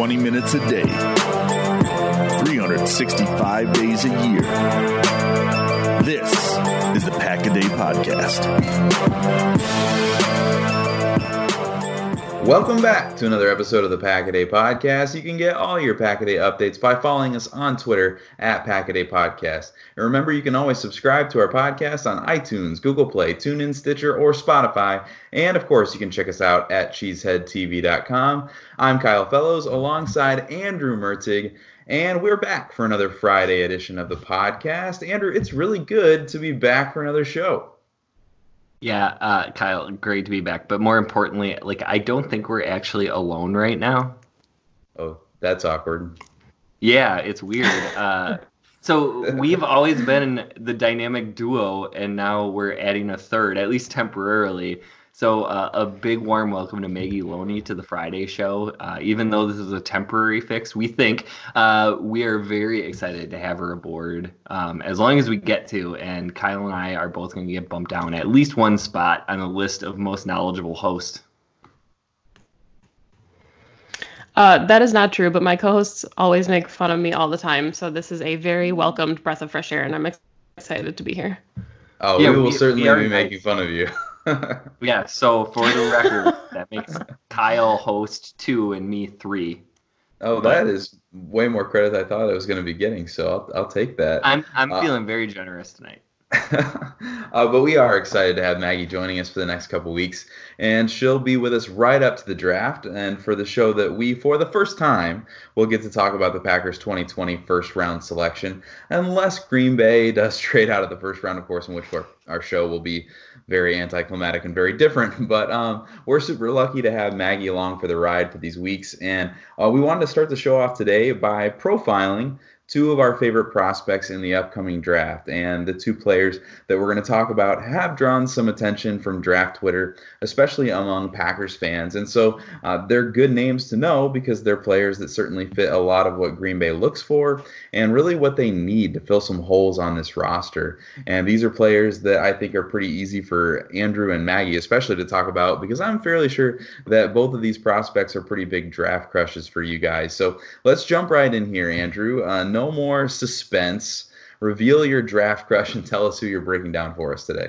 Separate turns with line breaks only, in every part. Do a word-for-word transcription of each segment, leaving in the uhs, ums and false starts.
twenty minutes a day, three hundred sixty-five days a year. This is the Pack-A-Day Podcast.
Welcome back to another episode of the Pack-A-Day Podcast. You can get all your Pack-A-Day updates by following us on Twitter at Pack-A-Day Podcast. And remember, you can always subscribe to our podcast on iTunes, Google Play, TuneIn, Stitcher, or Spotify. And, of course, you can check us out at cheesehead t v dot com. I'm Kyle Fellows alongside Andrew Mertig. And we're back for another Friday edition of the podcast. Andrew, it's really good to be back for another show.
Yeah, uh, Kyle, great to be back. But more importantly, like, I don't think we're actually alone right now.
Oh, that's awkward.
Yeah, it's weird. Uh, so we've always been the dynamic duo, and now we're adding a third, at least temporarily. So uh, a big warm welcome to Maggie Loney to the Friday show. Uh, even though this is a temporary fix, we think uh, we are very excited to have her aboard um, as long as we get to. And Kyle and I are both going to get bumped down at least one spot on the list of most knowledgeable hosts.
Uh, that is not true, but my co-hosts always make fun of me all the time. So this is a very welcomed breath of fresh air, and I'm ex- excited to be here.
Oh,
yeah,
we will
we,
certainly
we
be making fun of you.
Yeah, so for the record, that makes Kyle host two and me three.
Oh, that is way more credit than I thought I was going to be getting, so I'll, I'll take that.
I'm I'm
uh,
feeling very generous tonight.
uh, but we are excited to have Maggie joining us for the next couple weeks, and she'll be with us right up to the draft and for the show that we, for the first time, will get to talk about the Packers' twenty twenty first round selection, unless Green Bay does trade out of the first round, of course, in which our, our show will be very anticlimactic and very different. But um, we're super lucky to have Maggie along for the ride for these weeks, and uh, we wanted to start the show off today by profiling two of our favorite prospects in the upcoming draft. And the two players that we're going to talk about have drawn some attention from draft Twitter, especially among Packers fans. And so uh, they're good names to know because they're players that certainly fit a lot of what Green Bay looks for and really what they need to fill some holes on this roster. And these are players that I think are pretty easy for Andrew and Maggie especially to talk about, because I'm fairly sure that both of these prospects are pretty big draft crushes for you guys. So let's jump right in here, Andrew. Uh, No more suspense. Reveal your draft crush and tell us who you're breaking down for us today.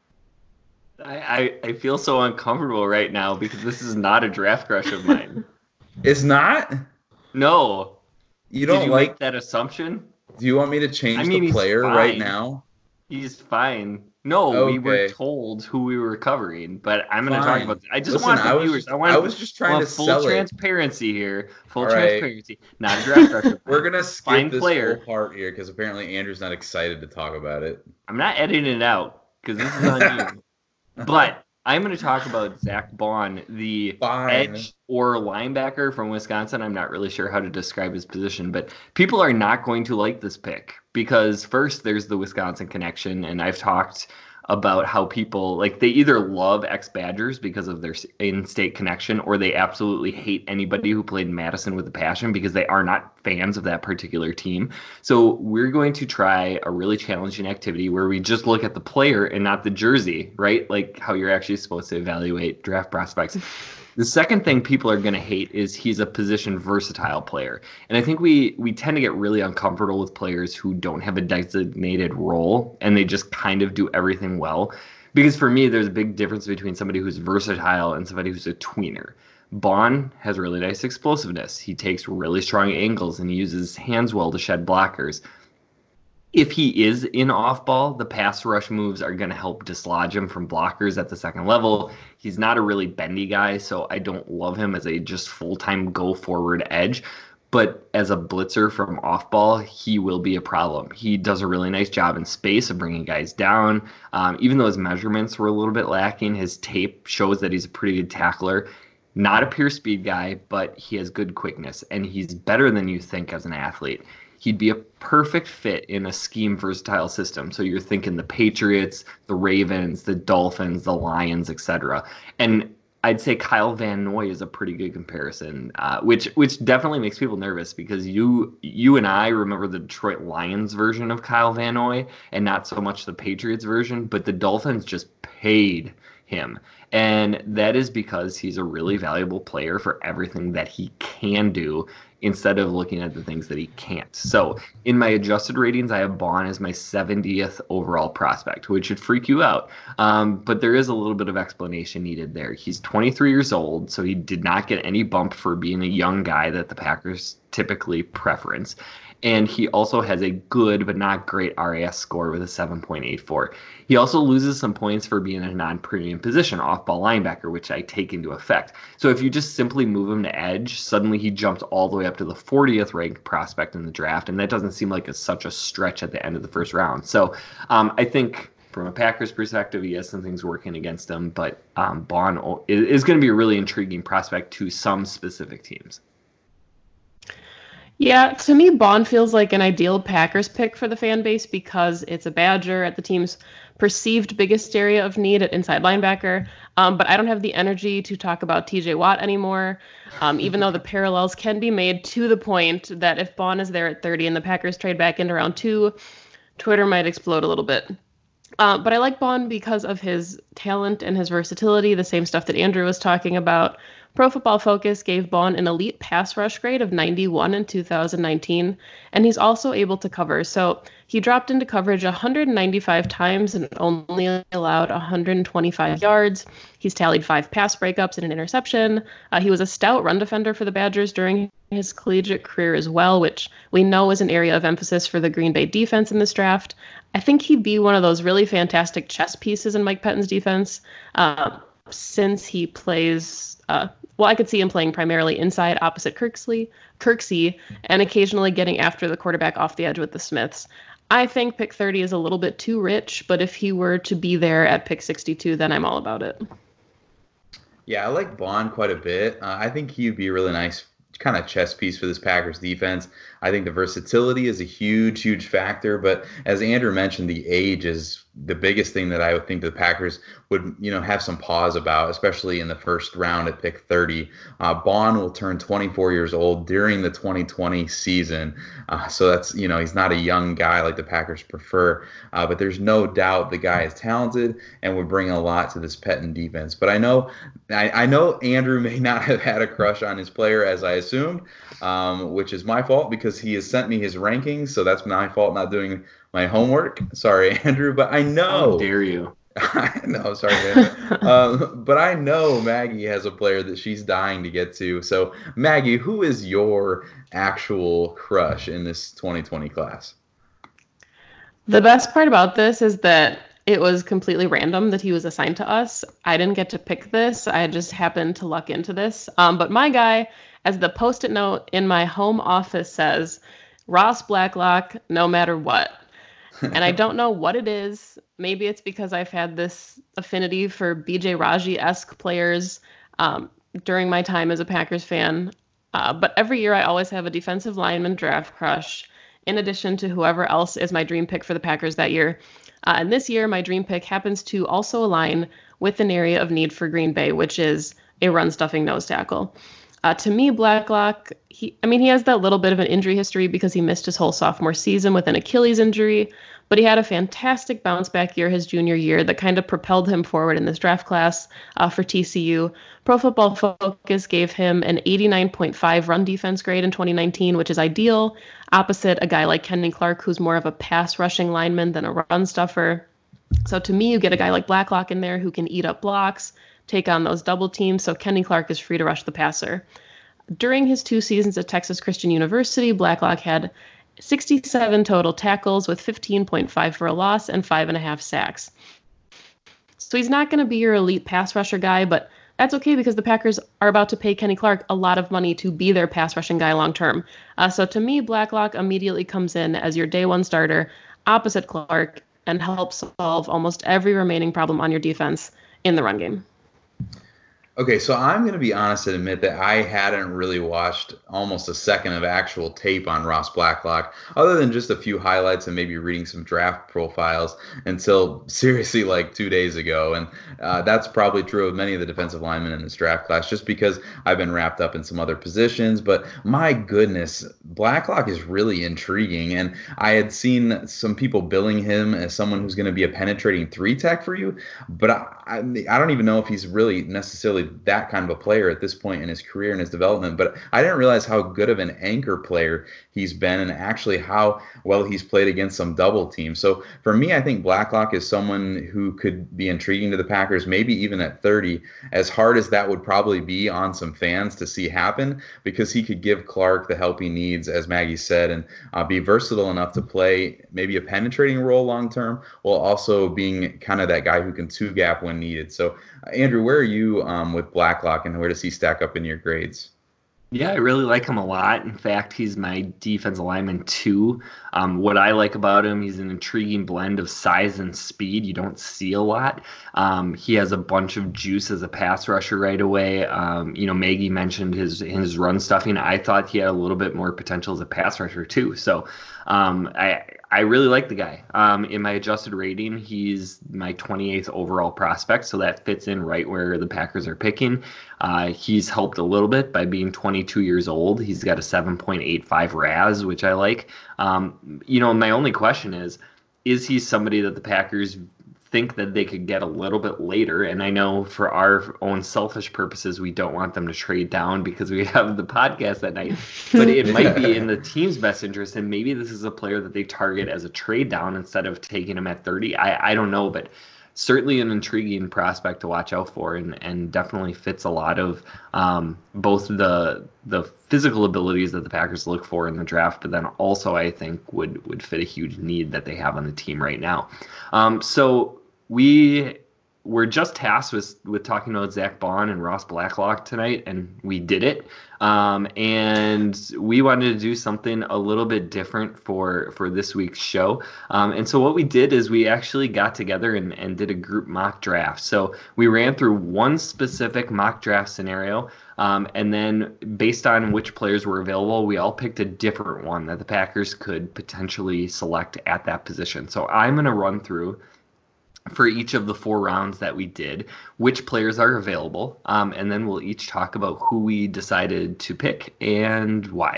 I, I, I feel so uncomfortable right now because this is not a draft crush of mine.
It's not?
No.
You don't
Did you
like
make that assumption?
Do you want me to change
I mean,
the player
fine.
right now?
He's fine. No,
Okay.
we were told who we were covering, but I'm going to
Fine.
talk about. I just
Listen,
want the
I was
viewers.
just-
I want.
I was just trying
want
to
full
sell it.
transparency here. Full
All right.
transparency. Not a draft crush.
We're going to skip
Fine
this
player.
whole part here because apparently Andrew's not excited to talk about it.
I'm not editing it out because this is on you. But I'm going to talk about Zach Baun, the
Fine.
edge or linebacker from Wisconsin. I'm not really sure how to describe his position, but people are not going to like this pick because first there's the Wisconsin connection, and I've talked about how people, like, they either love ex-Badgers because of their in-state connection, or they absolutely hate anybody who played in Madison with a passion because they are not fans of that particular team. So we're going to try a really challenging activity where we just look at the player and not the jersey, right? Like how you're actually supposed to evaluate draft prospects. The second thing people are going to hate is he's a position versatile player. And I think we we tend to get really uncomfortable with players who don't have a designated role and they just kind of do everything well. Because for me, there's a big difference between somebody who's versatile and somebody who's a tweener. Baun has really nice explosiveness. He takes really strong angles and he uses his hands well to shed blockers. If he is in off ball, the pass rush moves are going to help dislodge him from blockers at the second level. He's not a really bendy guy, so I don't love him as a just full-time go-forward edge. But as a blitzer from off ball, he will be a problem. He does a really nice job in space of bringing guys down. Um, even though his measurements were a little bit lacking, his tape shows that he's a pretty good tackler. Not a pure speed guy, but he has good quickness, and he's better than you think as an athlete. He'd be a perfect fit in a scheme versatile system. So you're thinking the Patriots, the Ravens, the Dolphins, the Lions, et cetera. And I'd say Kyle Van Noy is a pretty good comparison, uh, which which definitely makes people nervous because you you and I remember the Detroit Lions version of Kyle Van Noy and not so much the Patriots version, but the Dolphins just paid him. And that is because he's a really valuable player for everything that he can do instead of looking at the things that he can't. So in my adjusted ratings, I have Baun as my seventieth overall prospect, which should freak you out. Um, but there is a little bit of explanation needed there. He's twenty-three years old, so he did not get any bump for being a young guy that the Packers typically preference. And he also has a good but not great R A S score with a seven point eight four. He also loses some points for being a non-premium position, off-ball linebacker, which I take into effect. So if you just simply move him to edge, suddenly he jumps all the way up to the fortieth ranked prospect in the draft, and that doesn't seem like a, such a stretch at the end of the first round. So um, I think from a Packers perspective, he has some things working against him, but um, Baun is going to be a really intriguing prospect to some specific teams.
Yeah, to me, Baun feels like an ideal Packers pick for the fan base because it's a Badger at the team's perceived biggest area of need at inside linebacker. Um, but I don't have the energy to talk about T J Watt anymore, um, even though the parallels can be made to the point that if Baun is there at thirty and the Packers trade back into round two, Twitter might explode a little bit. Uh, but I like Baun because of his talent and his versatility, the same stuff that Andrew was talking about. Pro Football Focus gave Baun an elite pass rush grade of ninety-one in two thousand nineteen, and he's also able to cover. So he dropped into coverage one hundred ninety-five times and only allowed one hundred twenty-five yards. He's tallied five pass breakups and an interception. Uh, he was a stout run defender for the Badgers during his collegiate career as well, which we know is an area of emphasis for the Green Bay defense in this draft. I think he'd be one of those really fantastic chess pieces in Mike Pettine's defense, uh, since he plays... Uh, well, I could see him playing primarily inside opposite Kirksey, Kirksey, and occasionally getting after the quarterback off the edge with the Smiths. I think pick thirty is a little bit too rich, but if he were to be there at pick sixty-two, then I'm all about it.
Yeah, I like Baun quite a bit. Uh, I think he'd be a really nice kind of chess piece for this Packers defense. I think the versatility is a huge, huge factor. But as Andrew mentioned, the age is the biggest thing that I would think the Packers would, you know, have some pause about, especially in the first round at pick thirty. Uh, Baun will turn twenty-four years old during the twenty twenty season. Uh, so that's, you know, he's not a young guy like the Packers prefer. Uh, but there's no doubt the guy is talented and would bring a lot to this Pettine defense. But I know, I, I know Andrew may not have had a crush on his player, as I assumed, um, which is my fault because he has sent me his rankings. So that's my fault not doing my homework. Sorry, Andrew, but I know.
How dare you?
I know, sorry, man. um, but I know Maggie has a player that she's dying to get to. So, Maggie, who is your actual crush in this twenty twenty class?
The best part about this is that it was completely random that he was assigned to us. I didn't get to pick this. I just happened to luck into this. Um, but my guy, as the Post-it note in my home office says, Ross Blacklock, no matter what. And I don't know what it is. Maybe it's because I've had this affinity for B J Raji-esque players um, during my time as a Packers fan. Uh, but every year I always have a defensive lineman draft crush, in addition to whoever else is my dream pick for the Packers that year. Uh, and this year, my dream pick happens to also align with an area of need for Green Bay, which is a run-stuffing nose tackle. Uh, to me, Blacklock, he, I mean, he has that little bit of an injury history because he missed his whole sophomore season with an Achilles injury, but he had a fantastic bounce-back year his junior year that kind of propelled him forward in this draft class uh, for T C U. Pro Football Focus gave him an eighty-nine point five run defense grade in twenty nineteen, which is ideal, opposite a guy like Kenny Clark, who's more of a pass-rushing lineman than a run-stuffer. So to me, you get a guy like Blacklock in there who can eat up blocks, take on those double teams, so Kenny Clark is free to rush the passer. During his two seasons at Texas Christian University, Blacklock had sixty-seven total tackles with fifteen point five for a loss and five and a half sacks. So he's not going to be your elite pass rusher guy, but that's okay because the Packers are about to pay Kenny Clark a lot of money to be their pass rushing guy long term. Uh, so to me, Blacklock immediately comes in as your day one starter opposite Clark and helps solve almost every remaining problem on your defense in the run game.
Okay, so I'm going to be honest and admit that I hadn't really watched almost a second of actual tape on Ross Blacklock, other than just a few highlights and maybe reading some draft profiles until seriously like two days ago. And uh, that's probably true of many of the defensive linemen in this draft class, just because I've been wrapped up in some other positions. But my goodness, Blacklock is really intriguing. And I had seen some people billing him as someone who's going to be a penetrating three tech for you, but I, I, I don't even know if he's really necessarily that kind of a player at this point in his career and his development. But I didn't realize how good of an anchor player he's been, and actually how well he's played against some double teams. So for me, I think Blacklock is someone who could be intriguing to the Packers, maybe even at thirty, as hard as that would probably be on some fans to see happen, because he could give Clark the help he needs, as Maggie said, and uh, be versatile enough to play maybe a penetrating role long term, while also being kind of that guy who can two gap when needed. So uh, Andrew, where are you um, with Blacklock, and where does he stack up in your grades?
Yeah, I really like him a lot. In fact, he's my defensive lineman too. Um, what I like about him, he's an intriguing blend of size and speed. You don't see a lot. Um, he has a bunch of juice as a pass rusher right away. Um, you know, Maggie mentioned his his run stuffing. I thought he had a little bit more potential as a pass rusher too. So um, I I really like the guy. Um, in my adjusted rating, he's my twenty-eighth overall prospect, so that fits in right where the Packers are picking. Uh, he's helped a little bit by being twenty-two years old. He's got a seven point eight five R A S, which I like. Um, you know, my only question is, is he somebody that the Packers think that they could get a little bit later? And I know for our own selfish purposes, we don't want them to trade down because we have the podcast that night, but it might be in the team's best interest. And maybe this is a player that they target as a trade down instead of taking him at thirty. I, I don't know, but certainly an intriguing prospect to watch out for, and, and definitely fits a lot of um, both the the physical abilities that the Packers look for in the draft, but then also I think would, would fit a huge need that they have on the team right now. Um, so we were just tasked with, with talking about Zack Baun and Ross Blacklock tonight, and we did it. Um, and we wanted to do something a little bit different for, for this week's show. Um, and so what we did is we actually got together and, and did a group mock draft. So we ran through one specific mock draft scenario, um, and then based on which players were available, we all picked a different one that the Packers could potentially select at that position. So I'm going to run through for each of the four rounds that we did, which players are available, um, and then we'll each talk about who we decided to pick and why.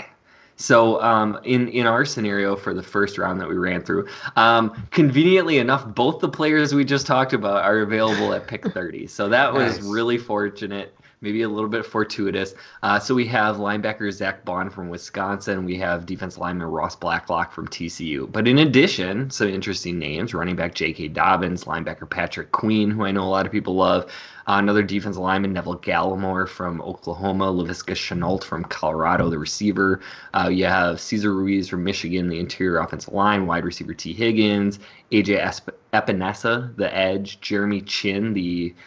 So um, in, in our scenario for the first round that we ran through, um, conveniently enough, both the players we just talked about are available at pick thirty. So that was
Nice.
really fortunate. Maybe a little bit fortuitous. Uh, so we have linebacker Zack Baun from Wisconsin. We have defensive lineman Ross Blacklock from T C U. But in addition, some interesting names: running back J K. Dobbins, linebacker Patrick Queen, who I know a lot of people love. Uh, another defensive lineman, Neville Gallimore from Oklahoma. Laviska Shenault from Colorado, the receiver. Uh, you have Cesar Ruiz from Michigan, the interior offensive line. Wide receiver T. Higgins. A J Epinesa, the edge. Jeremy Chin, the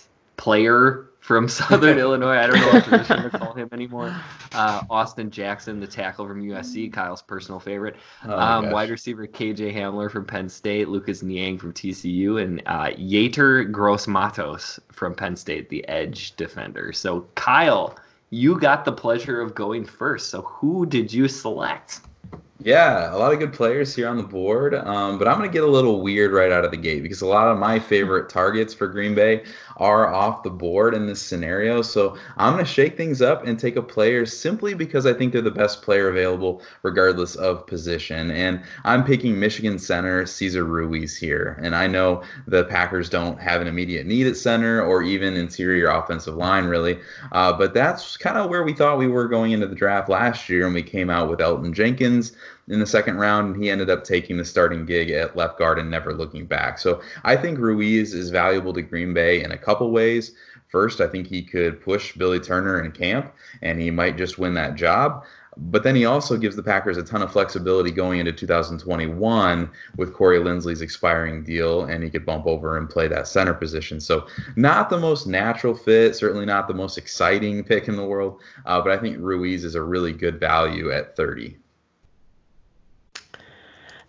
player from Southern Illinois. I don't know what position to call him anymore. Uh, Austin Jackson, the tackle from U S C, Kyle's personal favorite.
Oh,
um,
gosh.
wide receiver K J Hamler from Penn State, Lucas Niang from T C U, and uh, Yater Gross-Matos from Penn State, the edge defender. So Kyle, you got the pleasure of going first. So who did you select?
Yeah, a lot of good players here on the board, um, but I'm going to get a little weird right out of the gate because a lot of my favorite targets for Green Bay are off the board in this scenario. So I'm going to shake things up and take a player simply because I think they're the best player available regardless of position. And I'm picking Michigan center Cesar Ruiz here. And I know the Packers don't have an immediate need at center or even interior offensive line really, uh, but that's kind of where we thought we were going into the draft last year, and we came out with Elton Jenkins in the second round, and he ended up taking the starting gig at left guard and never looking back. So I think Ruiz is valuable to Green Bay in a couple ways. First, I think he could push Billy Turner in camp, and he might just win that job. But then he also gives the Packers a ton of flexibility going into two thousand twenty-one with Corey Linsley's expiring deal, and he could bump over and play that center position. So not the most natural fit, certainly not the most exciting pick in the world, uh, but I think Ruiz is a really good value at thirty.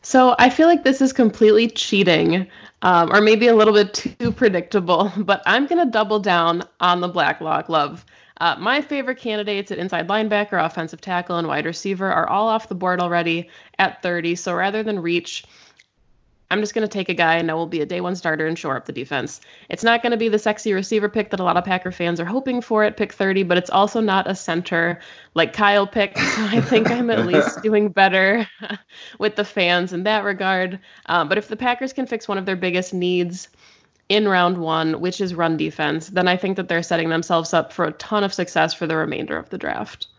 So I feel like this is completely cheating, um, or maybe a little bit too predictable, but I'm going to double down on the Blacklock love. Uh, my favorite candidates at inside linebacker, offensive tackle, and wide receiver are all off the board already at thirty. So rather than reach, I'm just going to take a guy I know will be a day one starter and shore up the defense. It's not going to be the sexy receiver pick that a lot of Packer fans are hoping for at pick thirty, but it's also not a center like Kyle picked. So I think I'm at least doing better with the fans in that regard. Um, but if the Packers can fix one of their biggest needs in round one, which is run defense, then I think that they're setting themselves up for a ton of success for the remainder of the draft.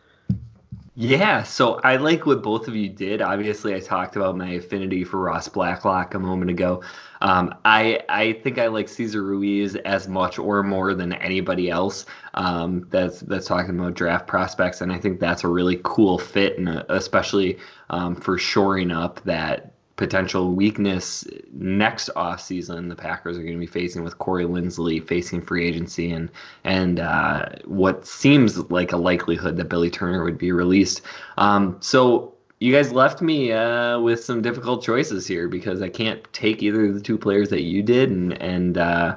Yeah, so I like what both of you did. Obviously, I talked about my affinity for Ross Blacklock a moment ago. Um, I I think I like Cesar Ruiz as much or more than anybody else um, that's that's talking about draft prospects, and I think that's a really cool fit, and especially um, for shoring up that potential weakness next offseason the Packers are going to be facing with Corey Linsley facing free agency and and uh, what seems like a likelihood that Billy Turner would be released. Um, so you guys left me uh, with some difficult choices here because I can't take either of the two players that you did, and and uh,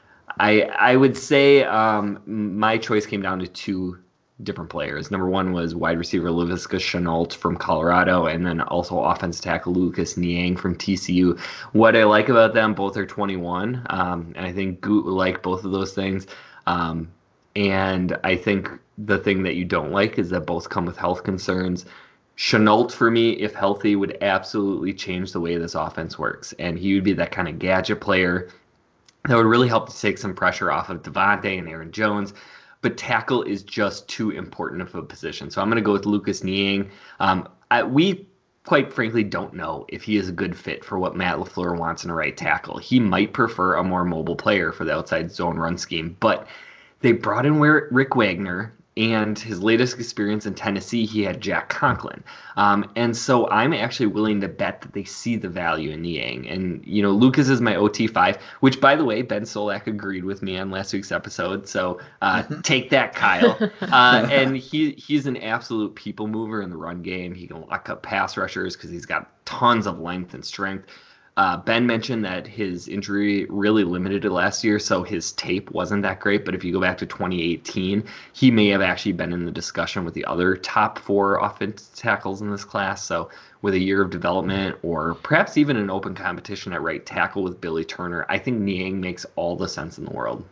I I would say um, my choice came down to two different players. Number one was wide receiver Laviska Shenault from Colorado, and then also offensive tackle Lucas Niang from T C U. What I like about them, both are twenty-one, um, and I think Goot will like both of those things. Um, and I think the thing that you don't like is that both come with health concerns. Shenault, for me, if healthy, would absolutely change the way this offense works, and he would be that kind of gadget player that would really help to take some pressure off of Devontae and Aaron Jones. But tackle is just too important of a position. So I'm going to go with Lucas Niang. Um, I, we, quite frankly, don't know if he is a good fit for what Matt LaFleur wants in a right tackle. He might prefer a more mobile player for the outside zone run scheme. But they brought in Rick Wagner, and his latest experience in Tennessee, he had Jack Conklin. Um, and so I'm actually willing to bet that they see the value in Niang. And, you know, Lucas is my O T five, which, by the way, Ben Solak agreed with me on last week's episode. So uh, take that, Kyle. Uh, and he he's an absolute people mover in the run game. He can lock up pass rushers because he's got tons of length and strength. Uh, Ben mentioned that his injury really limited it last year, so his tape wasn't that great. But if you go back to twenty eighteen, he may have actually been in the discussion with the other top four offensive tackles in this class. So with a year of development or perhaps even an open competition at right tackle with Billy Turner, I think Niang makes all the sense in the world.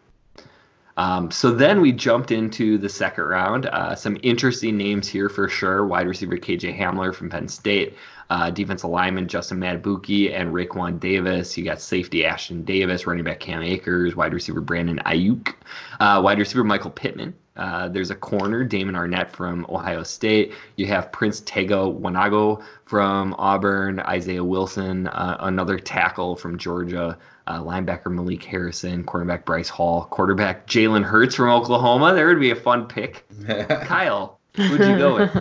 Um, so then we jumped into the second round. Uh, some interesting names here for sure. Wide receiver K J Hamler from Penn State. Uh, defensive lineman Justin Madubuike and Raekwon Davis. You got safety Ashton Davis, running back Cam Akers, wide receiver Brandon Ayuk, uh, wide receiver Michael Pittman. Uh, there's a corner, Damon Arnett from Ohio State. You have Prince Tega Wanago from Auburn, Isaiah Wilson, uh, another tackle from Georgia, uh, linebacker Malik Harrison, cornerback Bryce Hall, quarterback Jalen Hurts from Oklahoma. There would be a fun pick. Kyle, who'd you go with?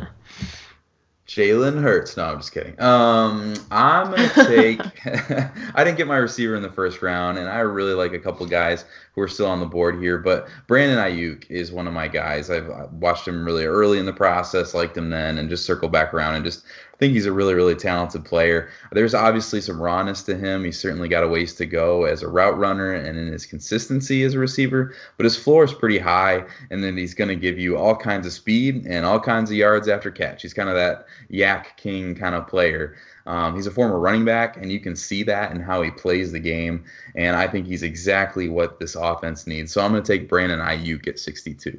Jalen Hurts. No, I'm just kidding. Um, I'm going to take – I didn't get my receiver in the first round, and I really like a couple guys who are still on the board here. But Brandon Ayuk is one of my guys. I've watched him really early in the process, liked him then, and just circled back around and just – I think he's a really, really talented player. There's obviously some rawness to him. He's certainly got a ways to go as a route runner and in his consistency as a receiver, but his floor is pretty high, and then he's going to give you all kinds of speed and all kinds of yards after catch. He's kind of that yak king kind of player. Um, he's a former running back, and you can see that in how he plays the game, and I think he's exactly what this offense needs. So I'm going to take Brandon Ayuk at sixty-two.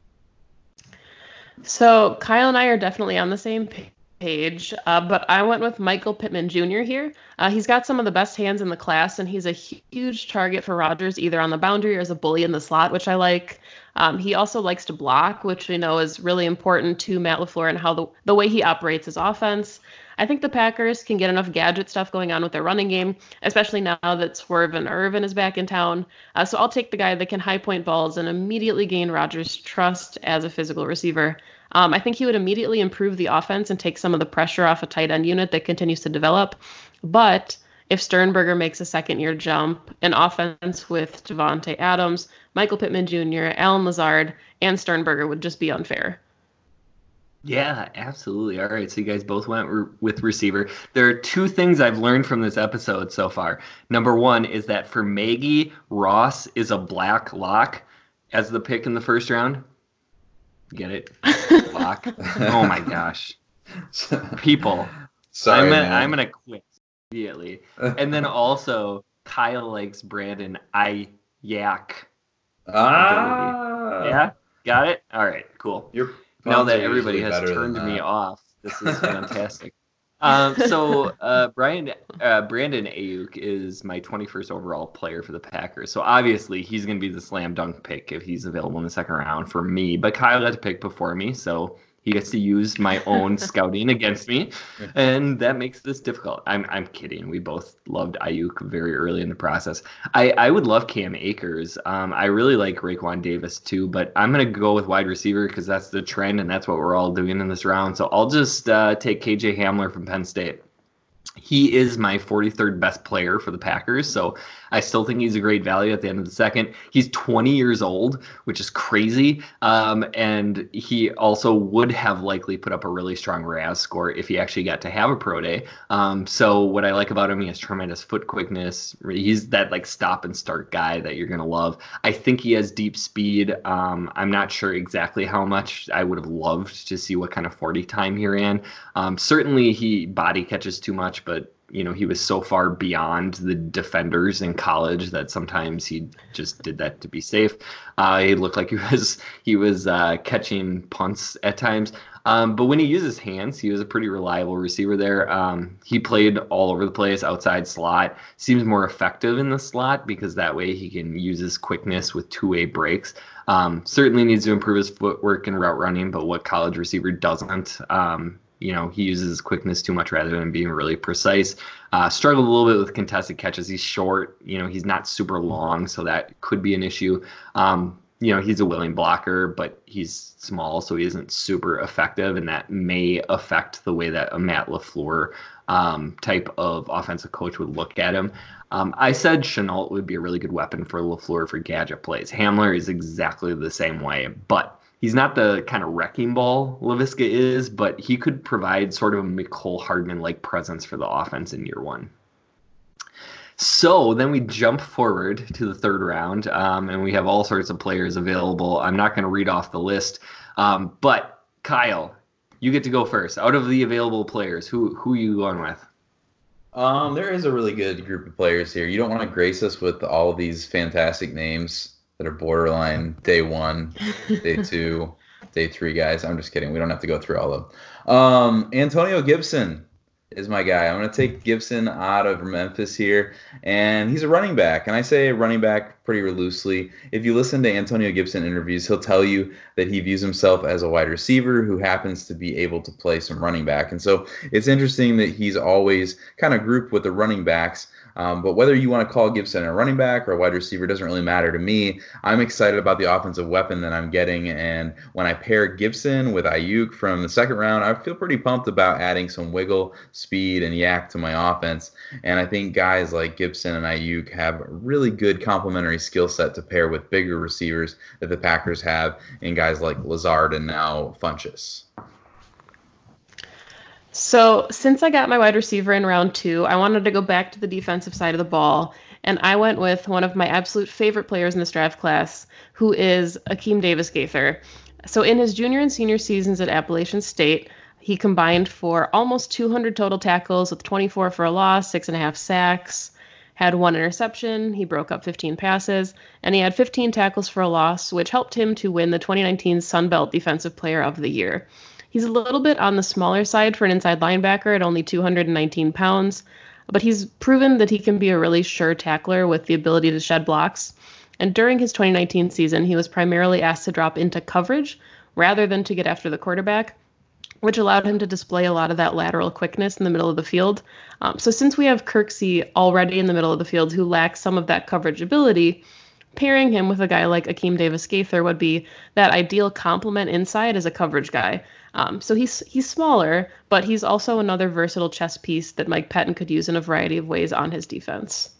So Kyle and I are definitely on the same page. page, uh, but I went with Michael Pittman Junior here. Uh, he's got some of the best hands in the class, and he's a huge target for Rodgers, either on the boundary or as a bully in the slot, which I like. Um, he also likes to block, which we know is really important to Matt LaFleur and how the, the way he operates his offense. I think the Packers can get enough gadget stuff going on with their running game, especially now that Swervin Irvin is back in town. Uh, so I'll take the guy that can high point balls and immediately gain Rodgers' trust as a physical receiver. Um, I think he would immediately improve the offense and take some of the pressure off a tight end unit that continues to develop. But if Sternberger makes a second-year jump, an offense with Devontae Adams, Michael Pittman Junior, Allen Lazard, and Sternberger would just be unfair.
Yeah, absolutely. All right, so you guys both went re- with receiver. There are two things I've learned from this episode so far. Number one is that for Maggie, Ross is a black lock as the pick in the first round. Get it? Lock. Oh my gosh. People.
Sorry,
I'm gonna,
man.
I'm gonna quit immediately. And then also, Kyle likes Brandon Aiyuk.
Ah.
Yeah, got it? All right, cool.
Your
Now
puns
that
are
everybody
usually
has
better
turned
than
me
that.
off, this is fantastic. um, so uh, Brian, uh, Brandon Ayuk is my twenty-first overall player for the Packers. So obviously he's going to be the slam dunk pick if he's available in the second round for me. But Kyle got to pick before me, so he gets to use my own scouting against me, and that makes this difficult. I'm I'm kidding. We both loved Ayuk very early in the process. I, I would love Cam Akers. Um, I really like Raekwon Davis too, but I'm going to go with wide receiver because that's the trend and that's what we're all doing in this round. So I'll just uh, take K J Hamler from Penn State. He is my forty-third best player for the Packers, so I still think he's a great value at the end of the second. He's twenty years old, which is crazy, um, and he also would have likely put up a really strong R A S score if he actually got to have a pro day. Um, so what I like about him, he has tremendous foot quickness. He's that like stop and start guy that you're going to love. I think he has deep speed. Um, I'm not sure exactly how much. I would have loved to see what kind of forty time he ran. Um, certainly he body catches too much, but you know, he was so far beyond the defenders in college that sometimes he just did that to be safe. Uh, he looked like he was he was uh, catching punts at times. Um, but when he used his hands, he was a pretty reliable receiver there. Um, he played all over the place, outside slot. Seems more effective in the slot because that way he can use his quickness with two-way breaks. Um, certainly needs to improve his footwork and route running, but what college receiver doesn't? Um, You know, he uses his quickness too much rather than being really precise. Uh, struggled a little bit with contested catches. He's short. You know, he's not super long, so that could be an issue. Um, you know, he's a willing blocker, but he's small, so he isn't super effective, and that may affect the way that a Matt LaFleur um, type of offensive coach would look at him. Um, I said Shenault would be a really good weapon for LaFleur for gadget plays. Hamler is exactly the same way, but he's not the kind of wrecking ball Laviska is, but he could provide sort of a Mecole Hardman-like presence for the offense in year one. So then we jump forward to the third round, um, and we have all sorts of players available. I'm not going to read off the list, um, but Kyle, you get to go first. Out of the available players, who who are you going with?
Um, there is a really good group of players here. You don't want to grace us with all of these fantastic names that are borderline day one, day two, day three guys. I'm just kidding. We don't have to go through all of them. Um, Antonio Gibson is my guy. I'm going to take Gibson out of Memphis here, and he's a running back. And I say running back pretty loosely. If you listen to Antonio Gibson interviews, he'll tell you that he views himself as a wide receiver who happens to be able to play some running back. And so it's interesting that he's always kind of grouped with the running backs. Um, but whether you want to call Gibson a running back or a wide receiver doesn't really matter to me. I'm excited about the offensive weapon that I'm getting. And when I pair Gibson with Ayuk from the second round, I feel pretty pumped about adding some wiggle, speed, and yak to my offense. And I think guys like Gibson and Ayuk have a really good complementary skill set to pair with bigger receivers that the Packers have in guys like Lazard and now Funchess.
So since I got my wide receiver in round two, I wanted to go back to the defensive side of the ball, and I went with one of my absolute favorite players in this draft class, who is Akeem Davis-Gaither. So in his junior and senior seasons at Appalachian State, he combined for almost two hundred total tackles with twenty-four for a loss, six and a half sacks, had one interception, he broke up fifteen passes, and he had fifteen tackles for a loss, which helped him to win the twenty nineteen Sun Belt Defensive Player of the Year. He's a little bit on the smaller side for an inside linebacker at only two hundred nineteen pounds, but he's proven that he can be a really sure tackler with the ability to shed blocks. And during his twenty nineteen season, he was primarily asked to drop into coverage rather than to get after the quarterback, which allowed him to display a lot of that lateral quickness in the middle of the field. Um, so since we have Kirksey already in the middle of the field who lacks some of that coverage ability, pairing him with a guy like Akeem Davis-Gaither would be that ideal complement inside as a coverage guy. Um, so he's he's smaller, but he's also another versatile chess piece that Mike Pettin could use in a variety of ways on his defense.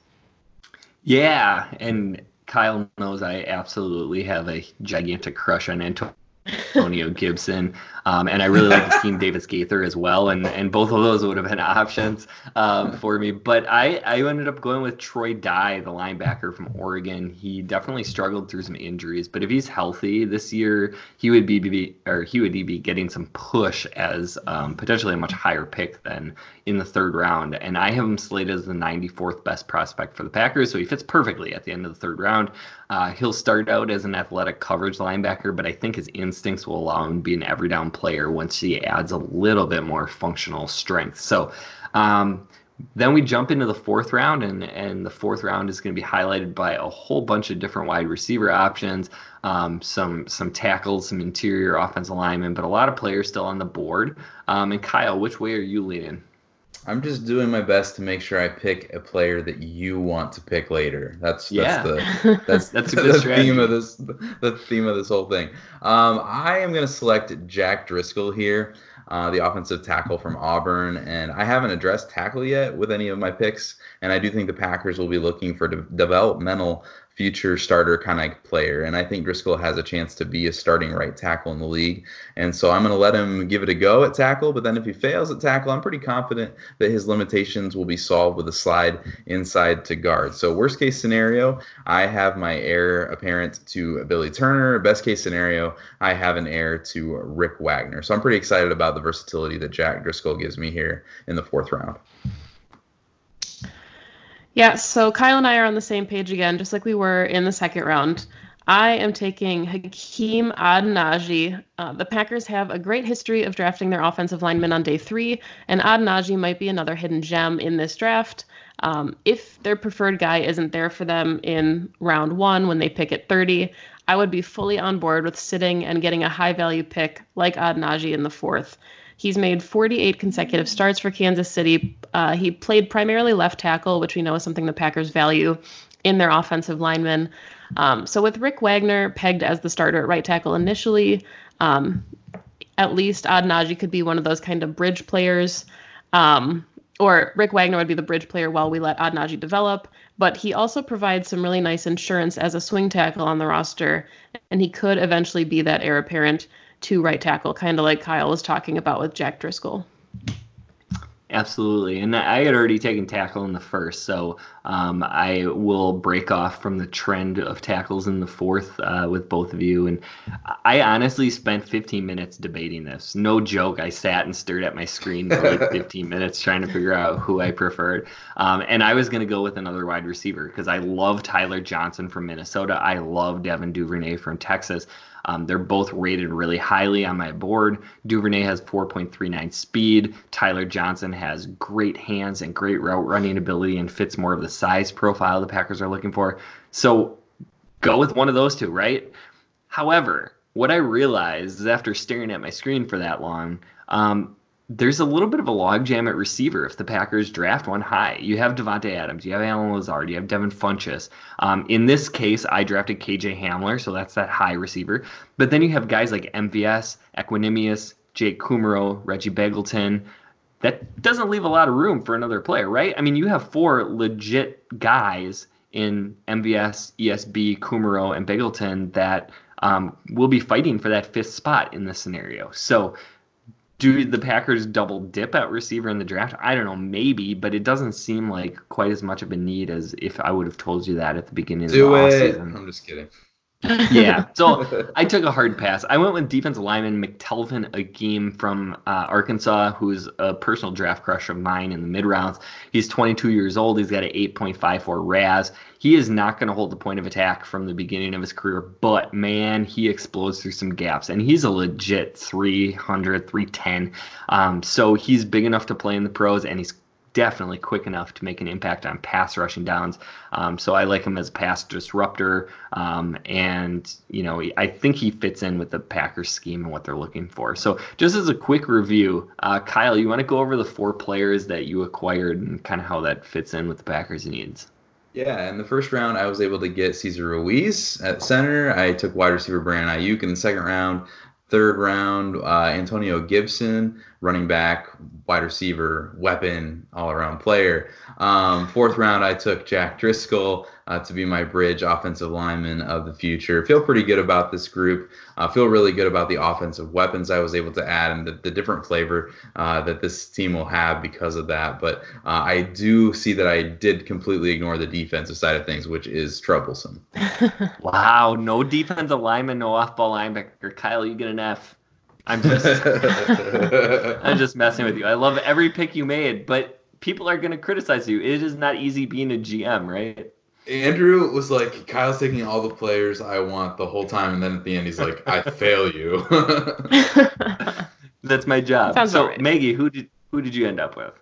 Yeah, and Kyle knows I absolutely have a gigantic crush on Antonio Antonio Gibson. Um, and I really like the team Davis Gaither as well. And, and both of those would have been options um, for me. But I, I ended up going with Troy Dye, the linebacker from Oregon. He definitely struggled through some injuries, but if he's healthy this year, he would be, be or he would be getting some push as um, potentially a much higher pick than in the third round. And I have him slated as the ninety-fourth best prospect for the Packers. So he fits perfectly at the end of the third round. Uh, he'll start out as an athletic coverage linebacker, but I think his instincts will allow him to be an every down player once he adds a little bit more functional strength. So um, then we jump into the fourth round, and, and the fourth round is going to be highlighted by a whole bunch of different wide receiver options, um, some some tackles, some interior offensive linemen, but a lot of players still on the board. Um, and Kyle, which way are you leaning?
I'm just doing my best to make sure I pick a player that you want to pick later. That's that's
yeah.
the that's
that's a
the,
good
the
strategy.
theme of this the theme of this whole thing. Um, I am going to select Jack Driscoll here, uh, the offensive tackle from Auburn, and I haven't addressed tackle yet with any of my picks, and I do think the Packers will be looking for de- developmental future starter kind of player, and I think Driscoll has a chance to be a starting right tackle in the league, and so I'm going to let him give it a go at tackle, but then if he fails at tackle, I'm pretty confident that his limitations will be solved with a slide inside to guard. So worst case scenario, I have my heir apparent to Billy Turner. Best case scenario, I have an heir to Rick Wagner. So I'm pretty excited about the versatility that Jack Driscoll gives me here in the fourth round.
Yeah, so Kyle and I are on the same page again, just like we were in the second round. I am taking Hakeem Adeniji. Uh, the Packers have a great history of drafting their offensive linemen on day three, and Adeniji might be another hidden gem in this draft. Um, if their preferred guy isn't there for them in round one when they pick at thirty, I would be fully on board with sitting and getting a high-value pick like Adeniji in the fourth. He's made forty-eight consecutive starts for Kansas City. Uh, he played primarily left tackle, which we know is something the Packers value in their offensive linemen. Um, so with Rick Wagner pegged as the starter at right tackle initially, um, at least Adeniji could be one of those kind of bridge players. Um, or Rick Wagner would be the bridge player while we let Adeniji develop. But he also provides some really nice insurance as a swing tackle on the roster, and he could eventually be that heir apparent to right tackle, kind of like Kyle was talking about with Jack Driscoll.
Absolutely. And I had already taken tackle in the first, so um, I will break off from the trend of tackles in the fourth uh, with both of you. And I honestly spent fifteen minutes debating this. No joke. I sat and stared at my screen for like fifteen minutes trying to figure out who I preferred. Um, and I was going to go with another wide receiver because I love Tyler Johnson from Minnesota. I love Devin Duvernay from Texas. Um, they're both rated really highly on my board. Duvernay has four point three nine speed. Tyler Johnson has great hands and great route running ability and fits more of the size profile the Packers are looking for. So go with one of those two, right? However, what I realized is after staring at my screen for that long, um, there's a little bit of a logjam at receiver if the Packers draft one high. You have Devontae Adams, you have Alan Lazard, you have Devin Funchess. Um, in this case, I drafted K J Hamler, so that's that high receiver. But then you have guys like M V S, Equinemius, Jake Kumaro, Reggie Begelton. That doesn't leave a lot of room for another player, right? I mean, you have four legit guys in M V S, E S B, Kumaro, and Begelton that um, will be fighting for that fifth spot in this scenario. So do the Packers double dip at receiver in the draft? I don't know, maybe, but it doesn't seem like quite as much of a need as if I would have told you that at the beginning of the offseason.
I'm just kidding.
Yeah, so I took a hard pass. I went with defensive lineman McTelvin Agim from uh, Arkansas, who's a personal draft crush of mine in the mid rounds. He's twenty-two years old. He's got an eight point five four R A S. He is not going to hold the point of attack from the beginning of his career, but man, he explodes through some gaps, and he's a legit three hundred, three ten. Um, so he's big enough to play in the pros, and he's definitely quick enough to make an impact on pass rushing downs. Um, so I like him as a pass disruptor. Um, and, you know, I think he fits in with the Packers scheme and what they're looking for. So just as a quick review, uh, Kyle, you want to go over the four players that you acquired and kind of how that fits in with the Packers' needs?
Yeah, in the first round, I was able to get Cesar Ruiz at center. I took wide receiver Brandon Ayuk in the second round. Third round, uh, Antonio Gibson, running back, wide receiver, weapon, all-around player. Um, fourth round, I took Jack Driscoll, uh, to be my bridge offensive lineman of the future. Feel pretty good about this group. I uh, feel really good about the offensive weapons I was able to add and the, the different flavor uh, that this team will have because of that. But uh, I do see that I did completely ignore the defensive side of things, which is troublesome.
Wow, no defensive lineman, no off-ball linebacker. Kyle, you get an F. I'm just, I'm just messing with you. I love every pick you made, but people are going to criticize you. It is not easy being a G M, right?
Andrew was like, Kyle's taking all the players I want the whole time, and then at the end he's like, I fail you.
That's my job.
Sounds
so,
right.
Maggie, who did who did you end up with?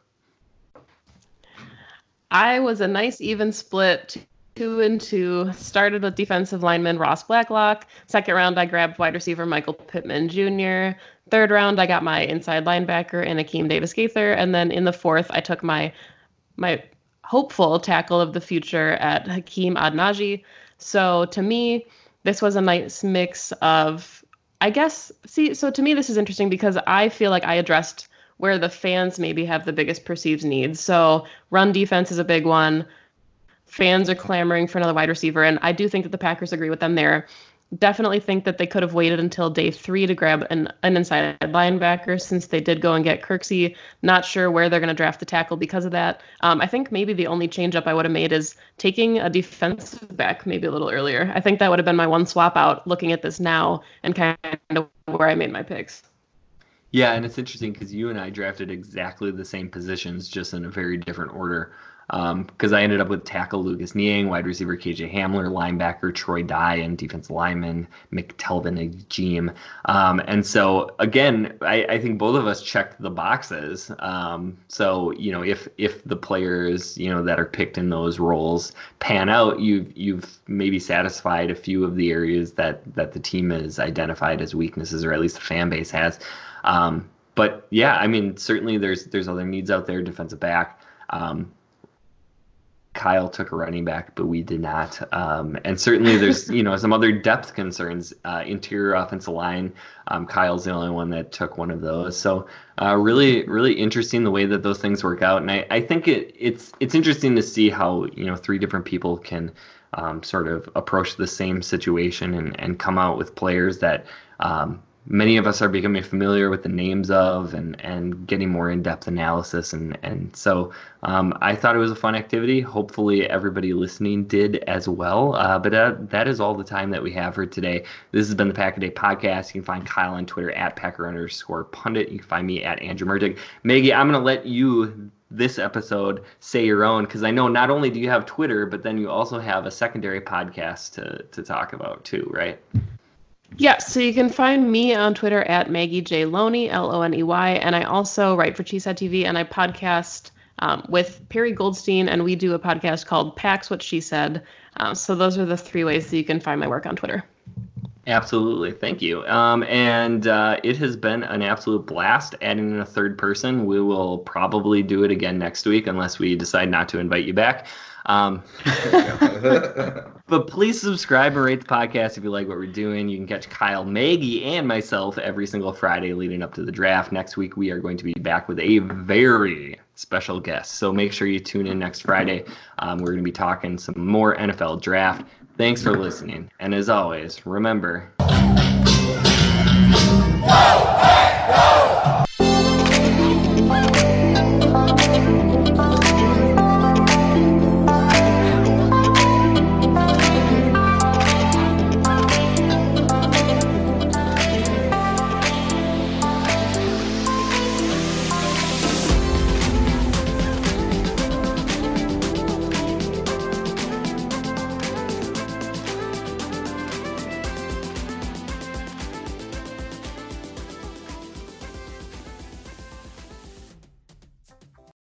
I was a nice even split, two and two. Started with defensive lineman Ross Blacklock. Second round, I grabbed wide receiver Michael Pittman Junior Third round, I got my inside linebacker and Akeem Davis-Gaither. And then in the fourth, I took my my hopeful tackle of the future at Hakeem Adnaji. So to me, this was a nice mix of, I guess, see, so to me, this is interesting because I feel like I addressed where the fans maybe have the biggest perceived needs. So run defense is a big one. Fans are clamoring for another wide receiver, and I do think that the Packers agree with them there. Definitely think that they could have waited until day three to grab an, an inside linebacker since they did go and get Kirksey. Not sure where they're going to draft the tackle because of that. Um, I think maybe the only change up I would have made is taking a defensive back maybe a little earlier. I think that would have been my one swap out looking at this now and kind of where I made my picks.
Yeah, and it's interesting because you and I drafted exactly the same positions, just in a very different order. Because um, I ended up with tackle Lucas Niang, wide receiver K J Hamler, linebacker Troy Dye, and defensive lineman McTelvin Agim. Um, and so, again, I, I think both of us checked the boxes. Um, so, you know, if if the players, you know, that are picked in those roles pan out, you've, you've maybe satisfied a few of the areas that, that the team has identified as weaknesses, or at least the fan base has. Um, but, yeah, I mean, certainly there's there's other needs out there, defensive back. Um, Kyle took a running back, but we did not. Um, and certainly there's, you know, some other depth concerns, uh, interior offensive line. Um, Kyle's the only one that took one of those. So uh, really, really interesting the way that those things work out. And I, I think it, it's it's interesting to see how, you know, three different people can um, sort of approach the same situation and, and come out with players that um, many of us are becoming familiar with the names of and, and getting more in-depth analysis. And, and so um, I thought it was a fun activity. Hopefully everybody listening did as well. Uh, but uh, that is all the time that we have for today. This has been the Pack a Day Podcast. You can find Kyle on Twitter at Packer underscore pundit. You can find me at Andrew Mertig. Maggie, I'm going to let you this episode say your own, because I know not only do you have Twitter, but then you also have a secondary podcast to, to talk about too, right?
Yeah, so you can find me on Twitter at Maggie J. Loney, L O N E Y, and I also write for Cheesehead T V, and I podcast um, with Perry Goldstein, and we do a podcast called Packs What She Said. Uh, so those are the three ways that you can find my work on Twitter.
Absolutely. Thank you. Um, and uh, it has been an absolute blast adding in a third person. We will probably do it again next week unless we decide not to invite you back. Um, but please subscribe and rate the podcast if you like what we're doing. You can catch Kyle, Maggie, and myself every single Friday leading up to the draft. Next week, we are going to be back with a very special guest. So make sure you tune in next Friday. Um, we're going to be talking some more N F L draft. Thanks for listening. And as always, remember... Whoa!